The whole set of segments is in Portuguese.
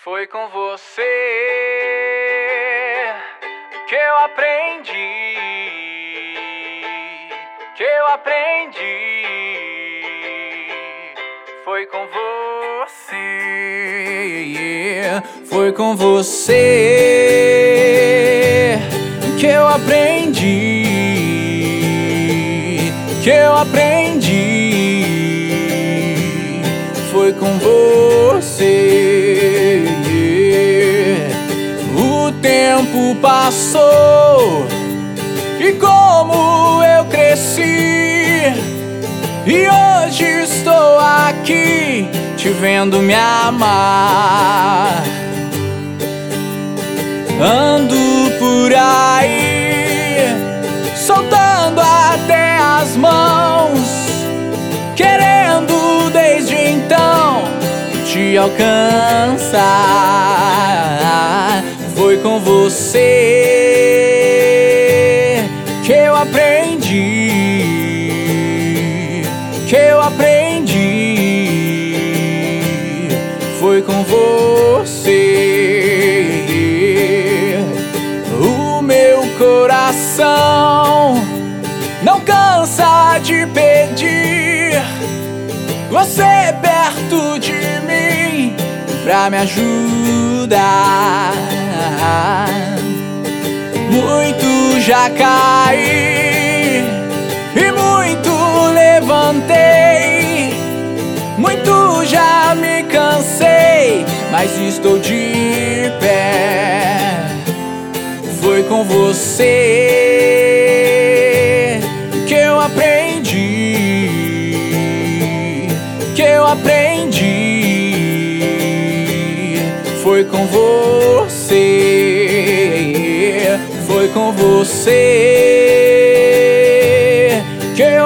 Foi com você que eu aprendi, que eu aprendi. Foi com você, foi com você que eu aprendi, que eu aprendi. Foi com você. O tempo passou e como eu cresci, e hoje estou aqui te vendo me amar. Ando por aí soltando até as mãos, querendo desde então te alcançar. Foi com você que eu aprendi, que eu aprendi. Foi com você. O meu coração não cansa de pedir você perto de mim pra me ajudar. Muito já caí e muito levantei, muito já me cansei, mas estou de pé. Foi com você que eu aprendi, que eu aprendi. Foi com você, foi com você que eu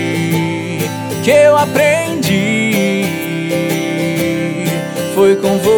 aprendi, que eu aprendi. Foi com você.